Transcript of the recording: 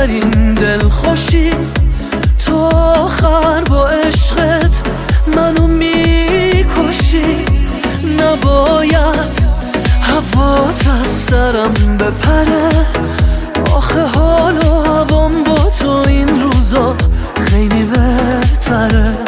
آخرین دل خوشی، تو آخر با عشقت منو میکشی. نباید هوات از سرم بپره، آخه حال و هوام با تو این روزا خیلی بهتره.